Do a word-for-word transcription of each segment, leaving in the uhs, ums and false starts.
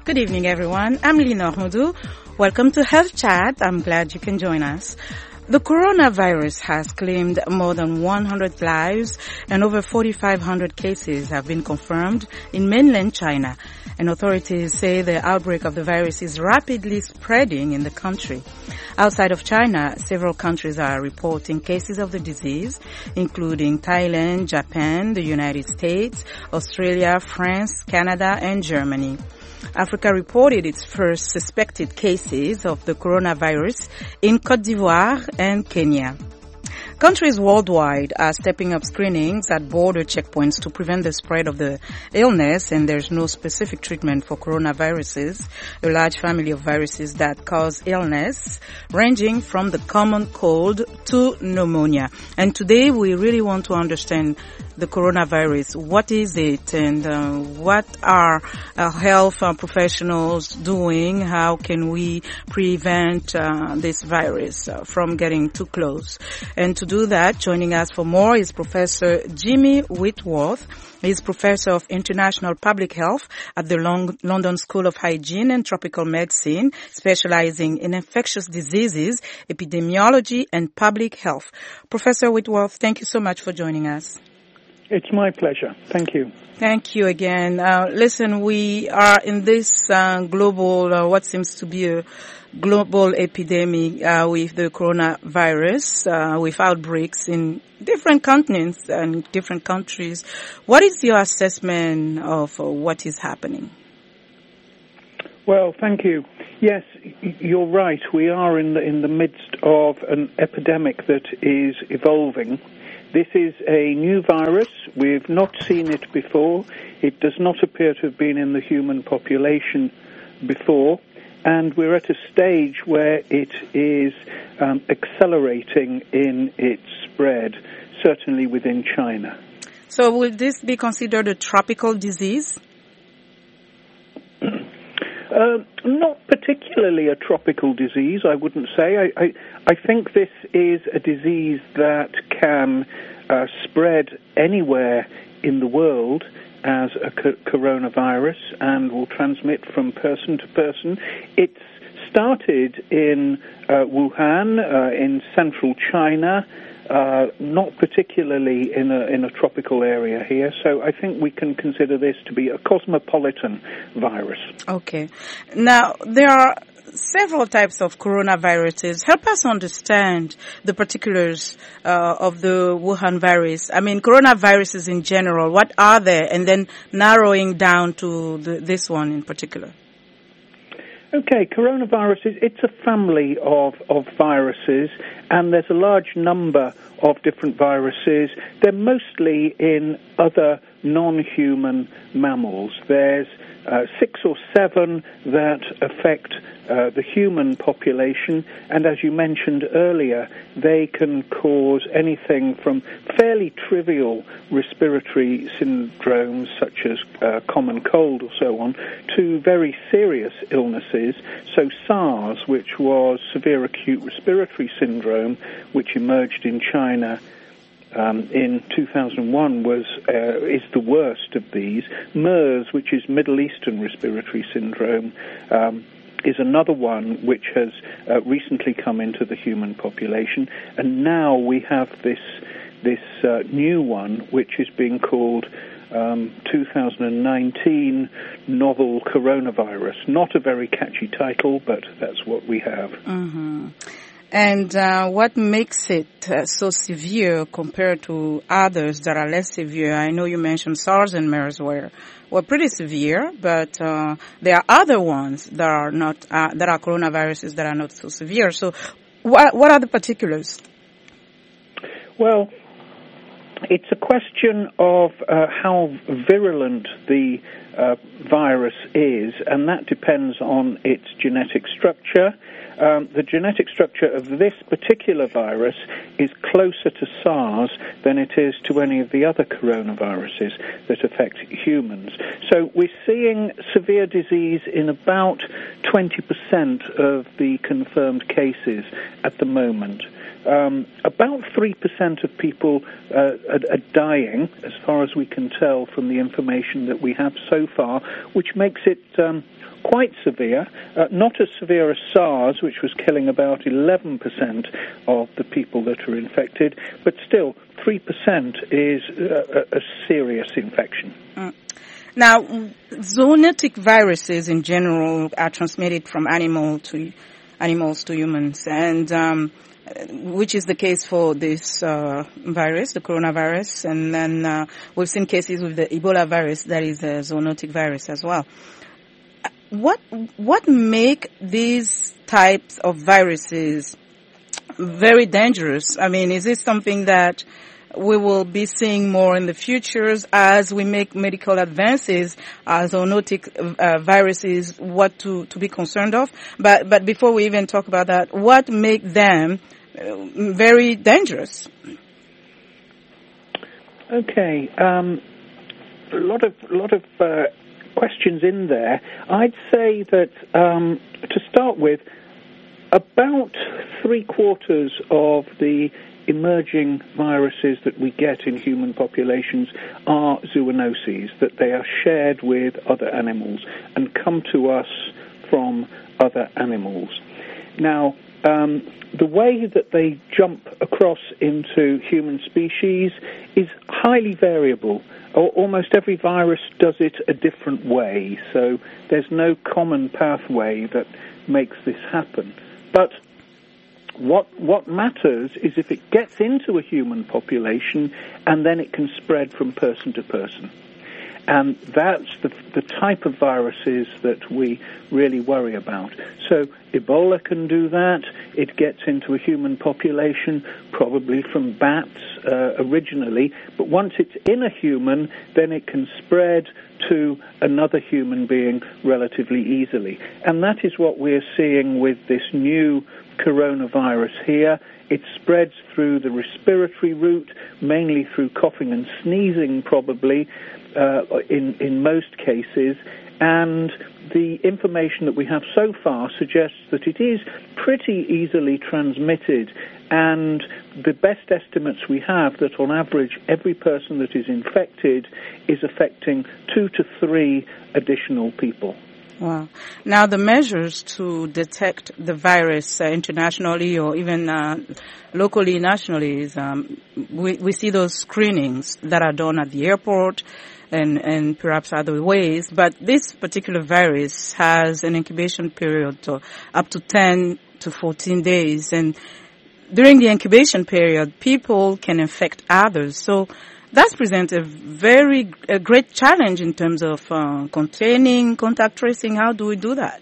Good evening, everyone. I'm Lina Hormodou. Welcome to Health Chat. I'm glad you can join us. The coronavirus has claimed more than one hundred lives and over forty-five hundred cases have been confirmed in mainland China. And authorities say the outbreak of the virus is rapidly spreading in the country. Outside of China, several countries are reporting cases of the disease, including Thailand, Japan, the United States, Australia, France, Canada, and Germany. Africa reported its first suspected cases of the coronavirus in Côte d'Ivoire and Kenya. Countries worldwide are stepping up screenings at border checkpoints to prevent the spread of the illness, and there's no specific treatment for coronaviruses, a large family of viruses that cause illness, ranging from the common cold to pneumonia. And today we really want to understand the coronavirus. What is it, and uh, what are uh, health uh, professionals doing? How can we prevent uh, this virus uh, from getting too close? And to do that, joining us for more is Professor Jimmy Whitworth. He's Professor of International Public Health at the Long- London School of Hygiene and Tropical Medicine, specializing in infectious diseases, epidemiology, and public health. Professor Whitworth, thank you so much for joining us. It's my pleasure. Thank you. Thank you again. Uh, listen, we are in this uh, global, uh, what seems to be a global epidemic uh, with the coronavirus, uh, with outbreaks in different continents and different countries. What is your assessment of uh, what is happening? Well, thank you. Yes, you're right. We are in the, in the midst of an epidemic that is evolving. This is a new virus. We've not seen it before. It does not appear to have been in the human population before. And we're at a stage where it is um, accelerating in its spread, certainly within China. So will this be considered a tropical disease? Uh, not particularly a tropical disease, I wouldn't say. I, I, I think this is a disease that can uh, spread anywhere in the world as a co- coronavirus and will transmit from person to person. It's started in uh, Wuhan, uh, in central China, Uh, not particularly in a in a tropical area here, so I think we can consider this to be a cosmopolitan virus. Okay. Now, there are several types of coronaviruses. Help us understand the particulars uh, of the Wuhan virus. I mean, coronaviruses in general, what are they? And then narrowing down to the, this one in particular. Okay, coronaviruses, it's a family of, of viruses, and there's a large number of different viruses. They're mostly in other non-human mammals. There's uh, six or seven that affect uh, the human population, and as you mentioned earlier, they can cause anything from fairly trivial respiratory syndromes, such as uh, common cold or so on, to very serious illnesses. So SARS, which was severe acute respiratory syndrome, which emerged in China Um, in two thousand one, was uh, is the worst of these. MERS, which is Middle Eastern respiratory syndrome, um, is another one which has uh, recently come into the human population, and now we have this this uh, new one, which is being called um, two thousand nineteen novel coronavirus. Not a very catchy title, but that's what we have. Mm-hmm. And uh, what makes it uh, so severe compared to others that are less severe? I know you mentioned SARS and MERS were were pretty severe, but uh, there are other ones that are not uh, that are coronaviruses that are not so severe. So, what what are the particulars? Well, it's a question of uh, how virulent the uh, virus is, and that depends on its genetic structure. Um, the genetic structure of this particular virus is closer to SARS than it is to any of the other coronaviruses that affect humans. So we're seeing severe disease in about twenty percent of the confirmed cases at the moment. Um, about three percent of people uh, are, are dying, as far as we can tell from the information that we have so far, which makes it um, quite severe, uh, not as severe as SARS, which was killing about eleven percent of the people that are infected, but still three percent is a, a serious infection. Mm. Now, zoonotic viruses in general are transmitted from animal to animals to humans, and um, which is the case for this uh, virus, the coronavirus, and then uh, we've seen cases with the Ebola virus that is a zoonotic virus as well. What what make these types of viruses very dangerous? I mean, is this something that we will be seeing more in the future as we make medical advances, as zoonotic uh, viruses, what to, to be concerned of? But, but before we even talk about that, what make them uh, very dangerous? Okay, um, a lot of, a lot of uh, questions in there. I'd say that, um, to start with, about three quarters of the emerging viruses that we get in human populations are zoonoses, that they are shared with other animals and come to us from other animals. Now, um, the way that they jump across into human species is highly variable. Almost every virus does it a different way, so there's no common pathway that makes this happen. But What what matters is if it gets into a human population and then it can spread from person to person. And that's the, the type of viruses that we really worry about. So Ebola can do that. It gets into a human population, probably from bats uh, originally. But once it's in a human, then it can spread to another human being relatively easily. And that is what we're seeing with this new coronavirus here. It spreads through the respiratory route, mainly through coughing and sneezing, probably, uh, in, in most cases. And the information that we have so far suggests that it is pretty easily transmitted. And the best estimates we have that on average every person that is infected is affecting two to three additional people. Wow. Now, the measures to detect the virus uh, internationally or even uh, locally, nationally, is um, we, we see those screenings that are done at the airport and, and perhaps other ways. But this particular virus has an incubation period to up to ten to fourteen days. And during the incubation period, people can infect others. So that presents a very a great challenge in terms of uh, containing, contact tracing. How do we do that?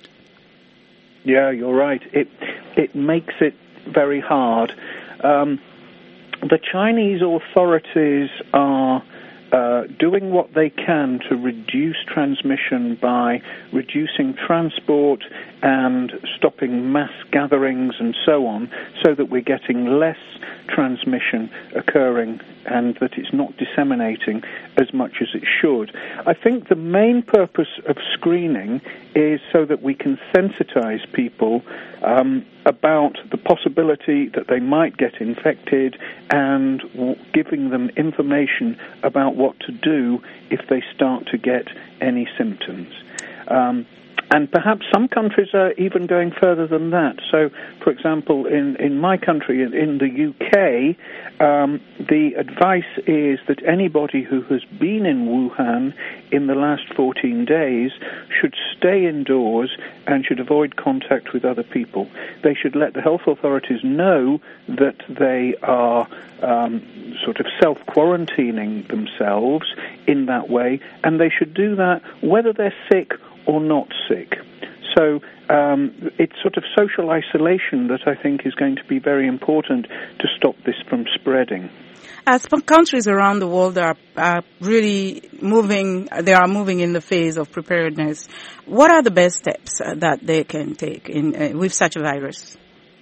Yeah, you're right. It it makes it very hard. Um, the Chinese authorities are uh, doing what they can to reduce transmission by reducing transport and stopping mass gatherings and so on, so that we're getting less transmission occurring and that it's not disseminating as much as it should. I think the main purpose of screening is so that we can sensitize people um, about the possibility that they might get infected and w- giving them information about what to do if they start to get any symptoms. Um, And perhaps some countries are even going further than that. So, for example, in, in my country, in, in the U K, um, the advice is that anybody who has been in Wuhan in the last fourteen days should stay indoors and should avoid contact with other people. They should let the health authorities know that they are um, sort of self-quarantining themselves in that way, and they should do that whether they're sick or not sick. So um, it's sort of social isolation that I think is going to be very important to stop this from spreading. As countries around the world are, are really moving, they are moving in the phase of preparedness, what are the best steps uh, that they can take in uh, with such a virus?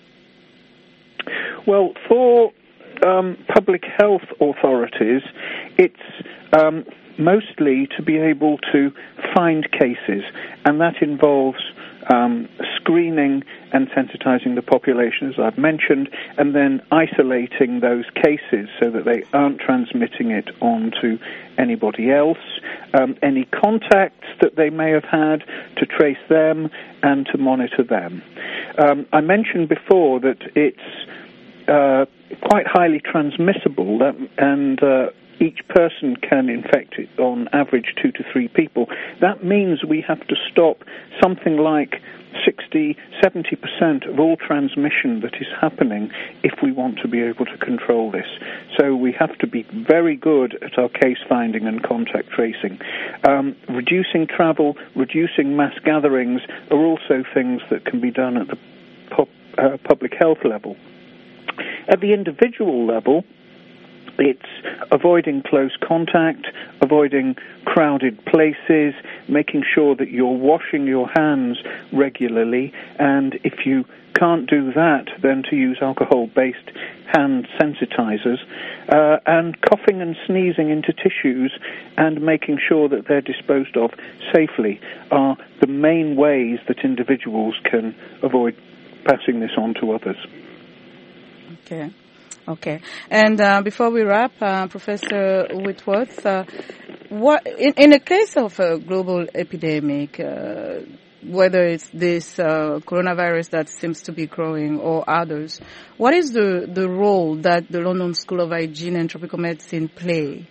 Well, for um, public health authorities, it's um, mostly to be able to find cases, and that involves um, screening and sensitizing the population, as I've mentioned, and then isolating those cases so that they aren't transmitting it on to anybody else. Um, any contacts that they may have had, to trace them and to monitor them. Um, I mentioned before that it's uh, quite highly transmissible, that, and uh, each person can infect it on average two to three people. That means we have to stop something like sixty, seventy percent of all transmission that is happening if we want to be able to control this. So we have to be very good at our case finding and contact tracing. Um, reducing travel, reducing mass gatherings are also things that can be done at the pub, uh, public health level. At the individual level, it's avoiding close contact, avoiding crowded places, making sure that you're washing your hands regularly, and if you can't do that, then to use alcohol-based hand sensitizers, uh, and coughing and sneezing into tissues and making sure that they're disposed of safely are the main ways that individuals can avoid passing this on to others. Okay. Okay. And uh, before we wrap, uh, Professor Whitworth, uh, what in, in a case of a global epidemic, uh, whether it's this uh, coronavirus that seems to be growing or others, what is the, the role that the London School of Hygiene and Tropical Medicine play?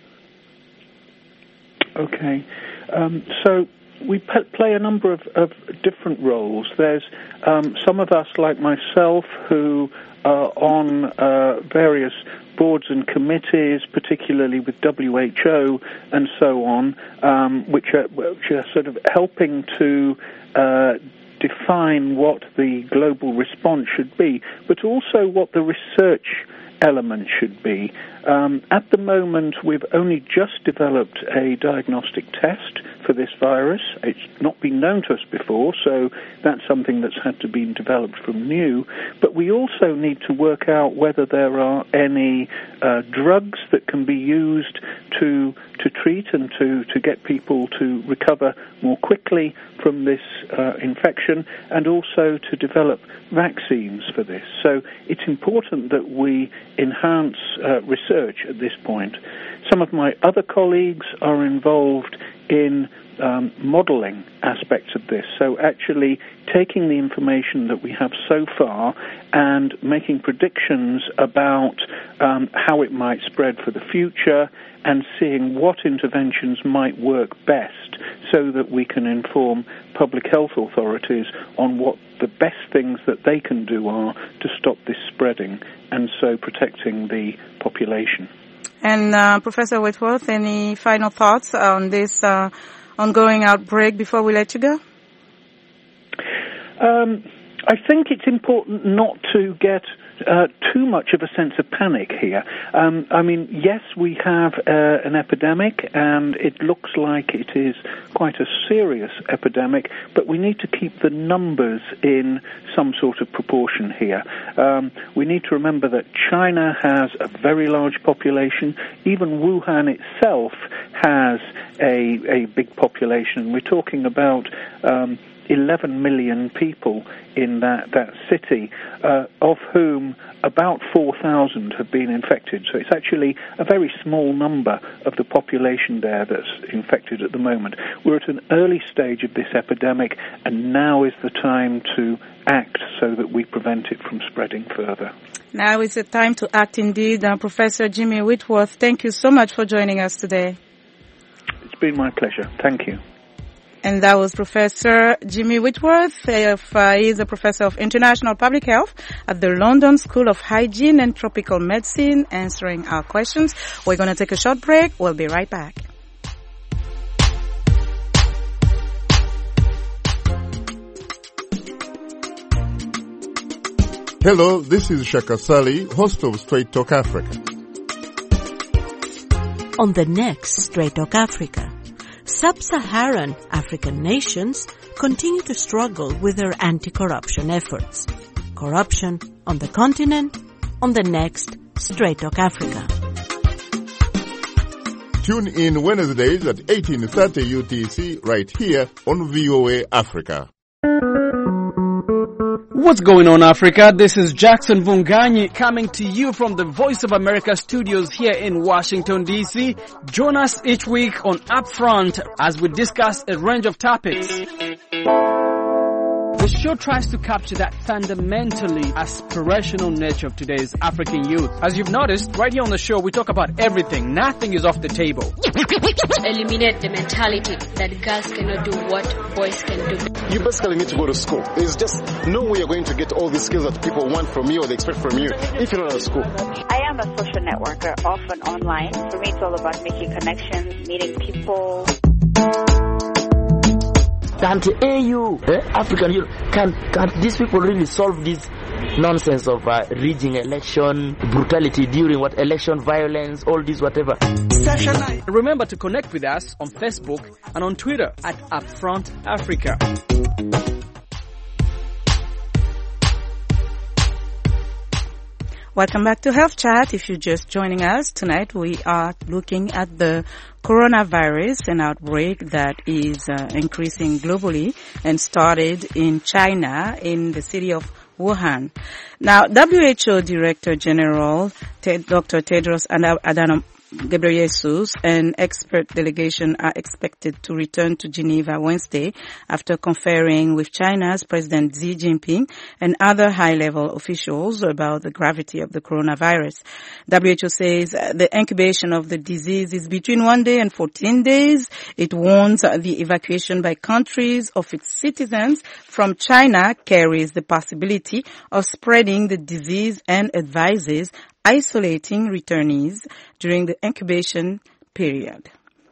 Okay. Um, so we p- play a number of, of different roles. There's um, some of us, like myself, who are on uh, various boards and committees, particularly with W H O and so on, um, which, are, which are sort of helping to uh, define what the global response should be, but also what the research element should be. Um, at the moment, we've only just developed a diagnostic test for this virus. It's not been known to us before, so that's something that's had to be developed from new. But we also need to work out whether there are any uh, drugs that can be used to to treat and to, to get people to recover more quickly from this uh, infection, and also to develop vaccines for this. So it's important that we enhance uh, research at this point. Some of my other colleagues are involved in um, modeling aspects of this, so actually taking the information that we have so far and making predictions about um, how it might spread for the future, and seeing what interventions might work best so that we can inform public health authorities on what the best things that they can do are to stop this spreading, and so protecting the population. And uh, Professor Whitworth, any final thoughts on this uh, ongoing outbreak before we let you go? Um, I think it's important not to get uh, too much of a sense of panic here. Um, I mean, yes, we have uh, an epidemic, and it looks like it is quite a serious epidemic, but we need to keep the numbers in some sort of proportion here. Um, we need to remember that China has a very large population. Even Wuhan itself has a, a big population. We're talking about um, eleven million people in that, that city, uh, of whom about four thousand have been infected. So it's actually a very small number of the population there that's infected at the moment. We're at an early stage of this epidemic, and now is the time to act so that we prevent it from spreading further. Now is the time to act indeed. Uh, Professor Jimmy Whitworth, thank you so much for joining us today. It's been my pleasure. Thank you. And that was Professor Jimmy Whitworth. If, uh, he is a professor of international public health at the London School of Hygiene and Tropical Medicine, answering our questions. We're going to take a short break. We'll be right back. Hello, this is Shaka Sali, host of Straight Talk Africa. On the next Straight Talk Africa, Sub-Saharan African nations continue to struggle with their anti-corruption efforts. Corruption on the continent, on the next Straight Talk Africa. Tune in Wednesdays at eighteen thirty U T C right here on V O A Africa. What's going on, Africa? This is Jackson Vunganyi coming to you from the Voice of America studios here in Washington, D C. Join us each week on Upfront as we discuss a range of topics. The show tries to capture that fundamentally aspirational nature of today's African youth. As you've noticed, right here on the show, we talk about everything. Nothing is off the table. Eliminate the mentality that girls cannot do what boys can do. You basically need to go to school. There's just no way you're going to get all these skills that people want from you or they expect from you if you're not at school. I am a social networker, often online. For me, it's all about making connections, meeting people. Can't A U, eh, African Union, can can these people really solve this nonsense of uh, rigging election, brutality during what election, violence, all this whatever? Remember to connect with us on Facebook and on Twitter at Upfront Africa. Welcome back to Health Chat. If you're just joining us tonight, we are looking at the coronavirus, an outbreak that is uh, increasing globally and started in China, in the city of Wuhan. Now, W H O Director General Doctor Tedros Adhanom Ghebreyesus and expert delegation are expected to return to Geneva Wednesday after conferring with China's President Xi Jinping and other high-level officials about the gravity of the coronavirus. W H O says the incubation of the disease is between one day and fourteen days. It warns the evacuation by countries of its citizens from China carries the possibility of spreading the disease and advises isolating returnees during the incubation period.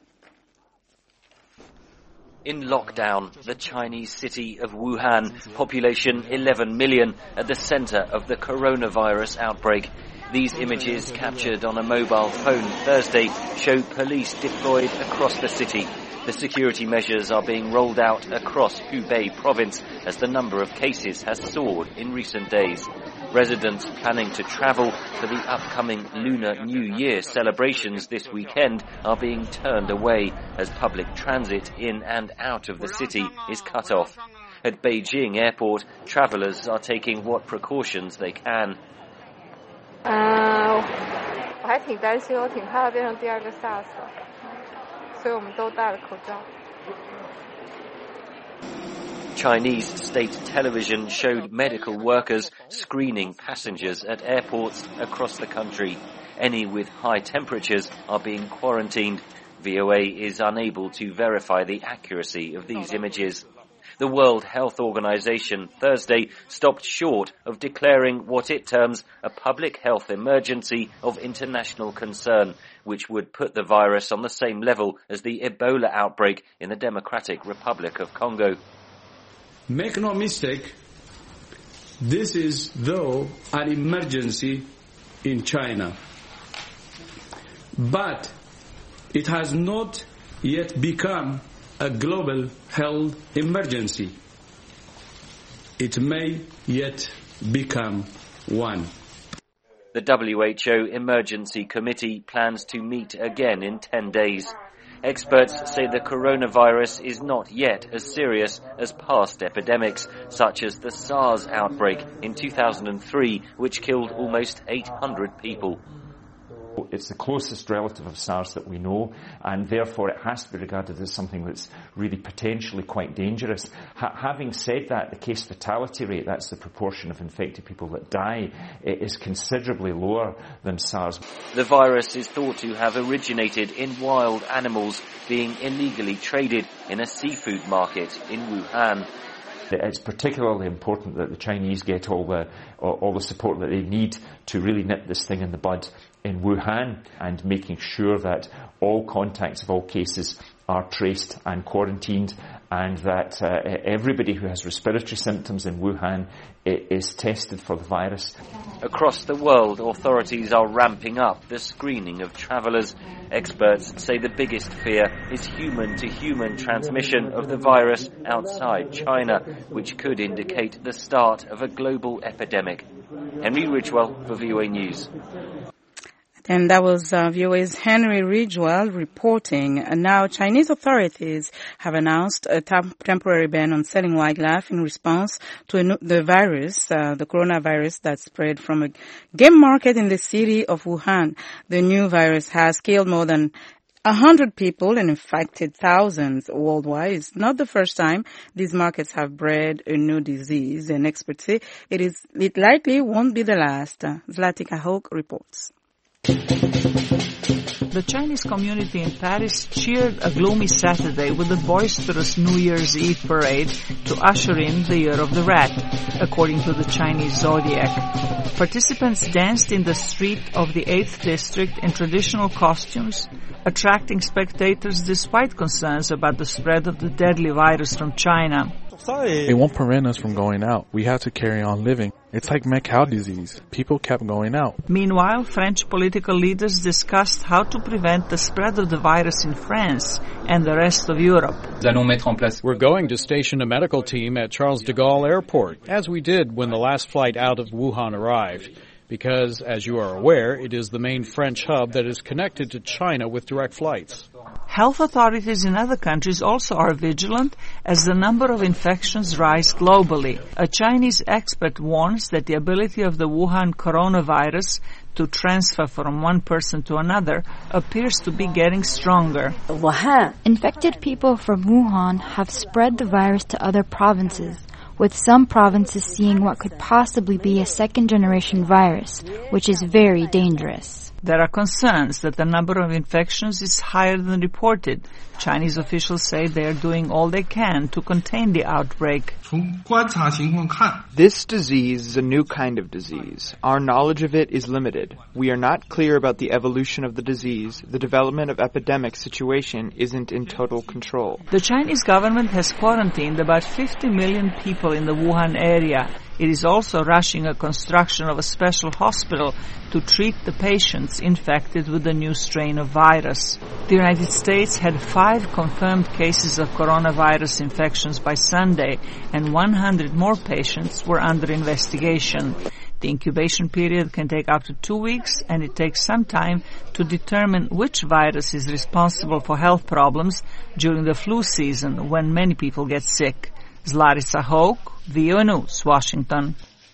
In lockdown, the Chinese city of Wuhan, population eleven million, at the center of the coronavirus outbreak. These images captured on a mobile phone Thursday show police deployed across the city. The security measures are being rolled out across Hubei province as the number of cases has soared in recent days. Residents planning to travel for the upcoming Lunar New Year celebrations this weekend are being turned away as public transit in and out of the city is cut off. At Beijing Airport, travelers are taking what precautions they can. Uh, 我还挺担心，我挺怕它变成第二个 SARS， 所以我们都戴了口罩。 Chinese state television showed medical workers screening passengers at airports across the country. Any with high temperatures are being quarantined. V O A is unable to verify the accuracy of these images. The World Health Organization Thursday stopped short of declaring what it terms a public health emergency of international concern, which would put the virus on the same level as the Ebola outbreak in the Democratic Republic of Congo. Make no mistake, this is, though, an emergency in China. But it has not yet become a global health emergency. It may yet become one. The W H O Emergency Committee plans to meet again in ten days. Experts say the coronavirus is not yet as serious as past epidemics, such as the SARS outbreak in two thousand three, which killed almost eight hundred people. It's the closest relative of SARS that we know, and therefore it has to be regarded as something that's really potentially quite dangerous. Ha- having said that, the case fatality rate, that's the proportion of infected people that die, it is considerably lower than SARS. The virus is thought to have originated in wild animals being illegally traded in a seafood market in Wuhan. It's particularly important that the Chinese get all the all the support that they need to really nip this thing in the bud in Wuhan, and making sure that all contacts of all cases are traced and quarantined, and that uh, everybody who has respiratory symptoms in Wuhan is tested for the virus. Across the world, authorities are ramping up the screening of travellers. Experts say the biggest fear is human-to-human transmission of the virus outside China, which could indicate the start of a global epidemic. Henry Ridgewell for V O A News. And that was uh, V O A's Henry Ridgewell reporting. And now Chinese authorities have announced a tam- temporary ban on selling wildlife in response to a, the virus, uh, the coronavirus that spread from a game market in the city of Wuhan. The new virus has killed more than A hundred people and infected thousands worldwide. It's not the first time these markets have bred a new disease, and experts say it is it likely won't be the last. Uh, Zlatica Hoke reports. The Chinese community in Paris cheered a gloomy Saturday with a boisterous New Year's Eve parade to usher in the Year of the Rat, according to the Chinese zodiac. Participants danced in the street of the eighth district in traditional costumes, attracting spectators despite concerns about the spread of the deadly virus from China. It won't prevent us from going out. We have to carry on living. It's like mad cow disease. People kept going out. Meanwhile, French political leaders discussed how to prevent the spread of the virus in France and the rest of Europe. We're going to station a medical team at Charles de Gaulle Airport, as we did when the last flight out of Wuhan arrived. Because, as you are aware, it is the main French hub that is connected to China with direct flights. Health authorities in other countries also are vigilant as the number of infections rise globally. A Chinese expert warns that the ability of the Wuhan coronavirus to transfer from one person to another appears to be getting stronger. Infected people from Wuhan have spread the virus to other provinces, with some provinces seeing what could possibly be a second-generation virus, which is very dangerous. There are concerns that the number of infections is higher than reported. Chinese officials say they are doing all they can to contain the outbreak. This disease is a new kind of disease. Our knowledge of it is limited. We are not clear about the evolution of the disease. The development of epidemic situation isn't in total control. The Chinese government has quarantined about fifty million people in the Wuhan area. It is also rushing a construction of a special hospital to treat the patients infected with the new strain of virus. The United States had five confirmed cases of coronavirus infections by Sunday, and one hundred more patients were under investigation. The incubation period can take up to two weeks, and it takes some time to determine which virus is responsible for health problems during the flu season when many people get sick. Zlatica Hoke, V O A News, Washington.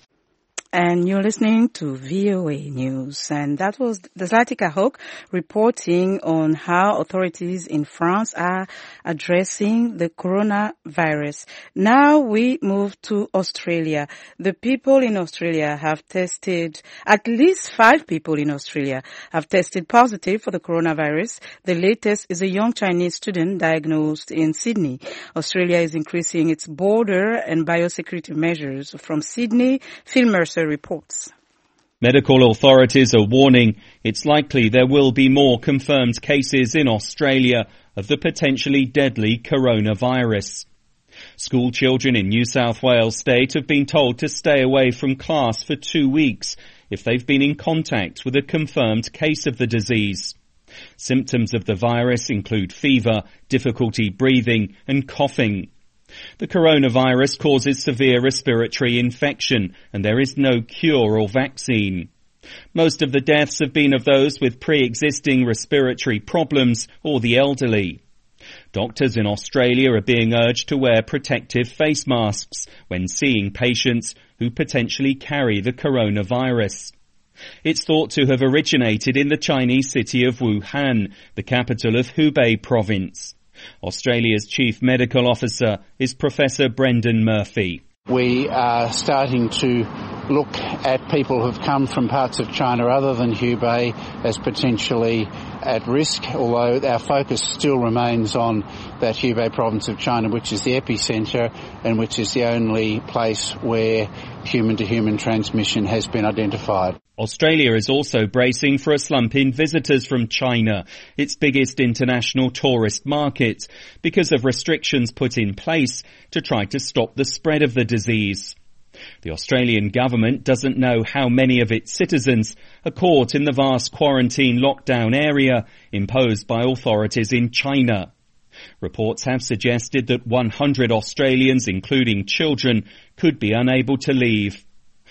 And you're listening to V O A News. And that was the Zlatica Hoke reporting on how authorities in France are addressing the coronavirus. Now we move to Australia. The people in Australia have tested, at least five people in Australia have tested positive for the coronavirus. The latest is a young Chinese student diagnosed in Sydney. Australia is increasing its border and biosecurity measures. From Sydney, Phil Mercer reports. Medical authorities are warning it's likely there will be more confirmed cases in Australia of the potentially deadly coronavirus. School children in New South Wales State have been told to stay away from class for two weeks if they've been in contact with a confirmed case of the disease. Symptoms of the virus include fever, difficulty breathing and coughing. The coronavirus causes severe respiratory infection and there is no cure or vaccine. Most of the deaths have been of those with pre-existing respiratory problems or the elderly. Doctors in Australia are being urged to wear protective face masks when seeing patients who potentially carry the coronavirus. It's thought to have originated in the Chinese city of Wuhan, the capital of Hubei province. Australia's chief medical officer is Professor Brendan Murphy. We are starting to look at people who've come from parts of China other than Hubei as potentially at risk, although our focus still remains on that Hubei province of China, which is the epicentre and which is the only place where human-to-human transmission has been identified. Australia is also bracing for a slump in visitors from China, its biggest international tourist market, because of restrictions put in place to try to stop the spread of the disease. The Australian government doesn't know how many of its citizens are caught in the vast quarantine lockdown area imposed by authorities in China. Reports have suggested that one hundred Australians, including children, could be unable to leave.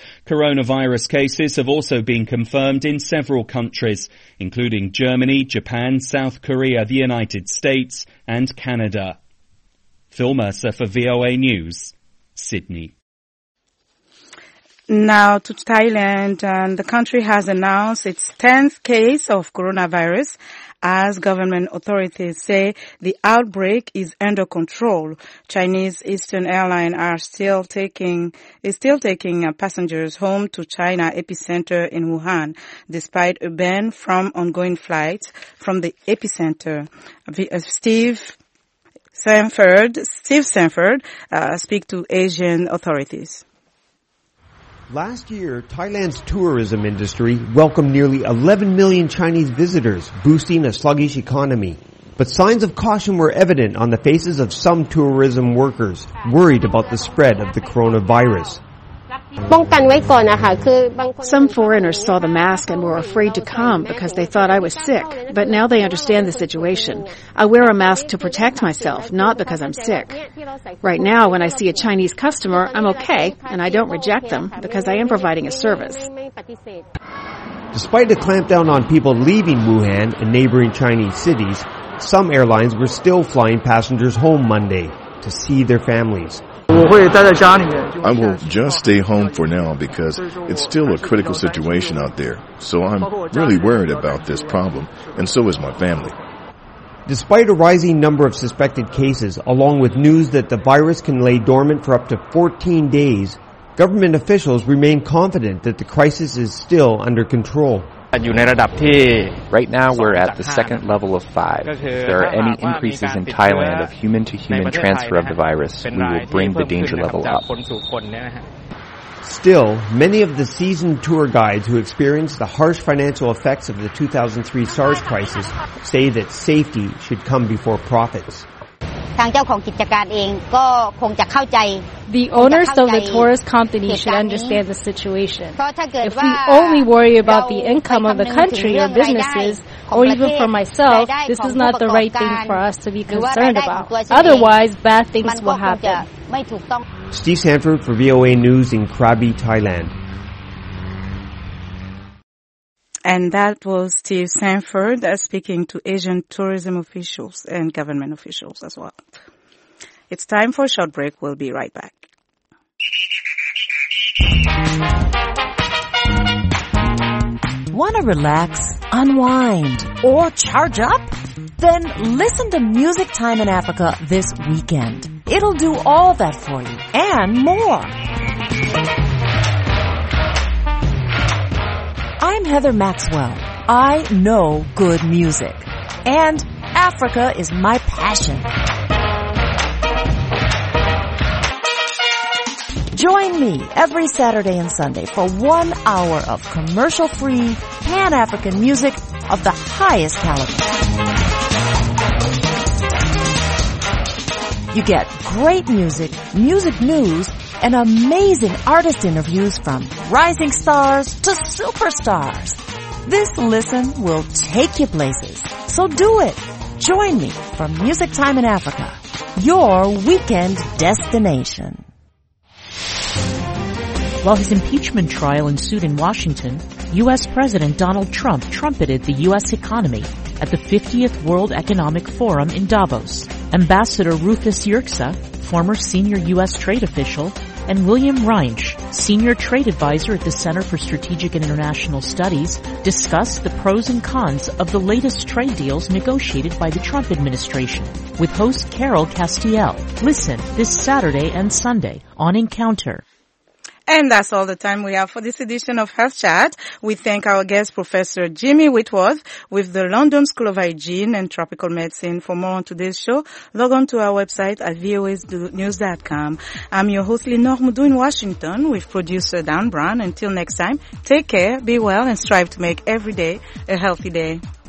Coronavirus cases have also been confirmed in several countries, including Germany, Japan, South Korea, the United States and Canada. Phil Mercer for V O A News, Sydney. Now to Thailand, and the country has announced its tenth case of coronavirus as government authorities say the outbreak is under control. Chinese Eastern Airlines are still taking is still taking passengers home to China epicenter in Wuhan, despite a ban from ongoing flights from the epicenter. Steve Sanford, Steve Sanford, uh, speak to Asian authorities. Last year, Thailand's tourism industry welcomed nearly eleven million Chinese visitors, boosting a sluggish economy. But signs of caution were evident on the faces of some tourism workers, worried about the spread of the coronavirus. Some foreigners saw the mask and were afraid to come because they thought I was sick, but now they understand the situation. I wear a mask to protect myself, not because I'm sick. Right now, when I see a Chinese customer, I'm okay, and I don't reject them because I am providing a service. Despite a clampdown on people leaving Wuhan and neighboring Chinese cities, some airlines were still flying passengers home Monday to see their families. I will just stay home for now because it's still a critical situation out there. So I'm really worried about this problem, and so is my family. Despite a rising number of suspected cases, along with news that the virus can lay dormant for up to fourteen days, government officials remain confident that the crisis is still under control. Right now we're at the second level of five. If there are any increases in Thailand of human-to-human transfer of the virus, we will bring the danger level up. Still, many of the seasoned tour guides who experienced the harsh financial effects of the two thousand three SARS crisis say that safety should come before profits. The owners of the tourist company should understand the situation. If we only worry about the income of the country or businesses, or even for myself, this is not the right thing for us to be concerned about. Otherwise, bad things will happen. Steve Sanford for V O A News in Krabi, Thailand. And that was Steve Sanford uh, speaking to Asian tourism officials and government officials as well. It's time for a short break. We'll be right back. Want to relax, unwind, or charge up? Then listen to Music Time in Africa this weekend. It'll do all that for you and more. I'm Heather Maxwell. I know good music. And Africa is my passion. Join me every Saturday and Sunday for one hour of commercial-free, Pan-African music of the highest caliber. You get great music, music news, and amazing artist interviews from rising stars to superstars. This listen will take you places. So do it. Join me for Music Time in Africa, your weekend destination. While his impeachment trial ensued in Washington, U S President Donald Trump trumpeted the U S economy at the fiftieth World Economic Forum in Davos. Ambassador Rufus Yerxa, former senior U S trade official, and William Reinsch, senior trade advisor at the Center for Strategic and International Studies, discussed the pros and cons of the latest trade deals negotiated by the Trump administration with host Carol Castiel. Listen this Saturday and Sunday on Encounter. And that's all the time we have for this edition of Health Chat. We thank our guest, Professor Jimmy Whitworth, with the London School of Hygiene and Tropical Medicine. For more on today's show, log on to our website at v o a news dot com. I'm your host, Lenore Moudou in Washington, with producer Dan Brown. Until next time, take care, be well, and strive to make every day a healthy day.